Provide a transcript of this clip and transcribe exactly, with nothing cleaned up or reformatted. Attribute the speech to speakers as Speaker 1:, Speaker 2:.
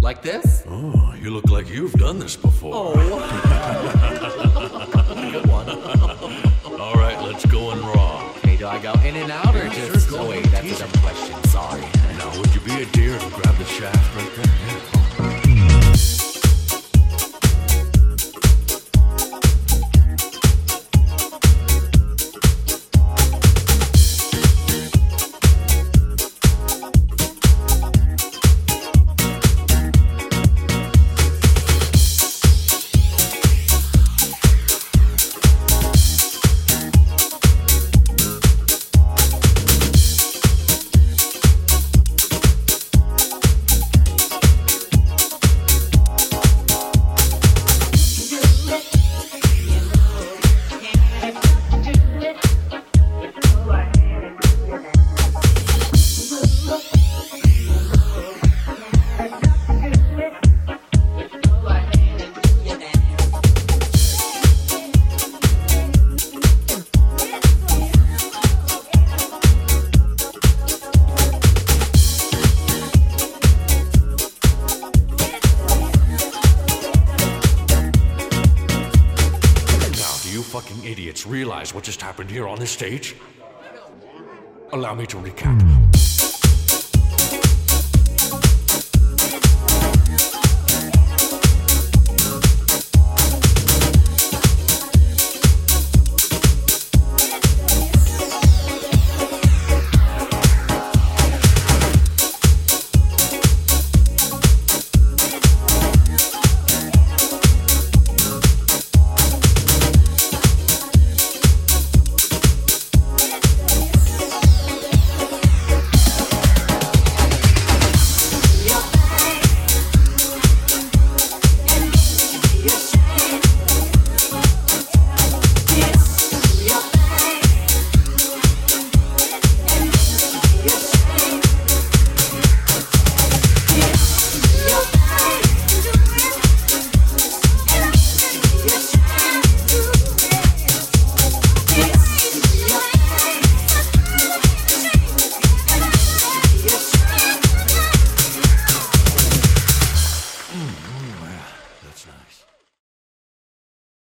Speaker 1: Like this?
Speaker 2: Oh, you look like you've done this before.
Speaker 1: Oh. Good one.
Speaker 2: All right, let's go in raw.
Speaker 1: Okay, do I go in and out or
Speaker 2: Sure,
Speaker 1: just...
Speaker 2: go
Speaker 1: Oh, wait,
Speaker 2: ahead,
Speaker 1: that's
Speaker 2: tease
Speaker 1: a dumb
Speaker 2: it.
Speaker 1: question. Sorry.
Speaker 2: Now, would you be a deer and grab the shaft right there? Yeah. You fucking idiots realize what just happened here on this stage? Allow me to recap.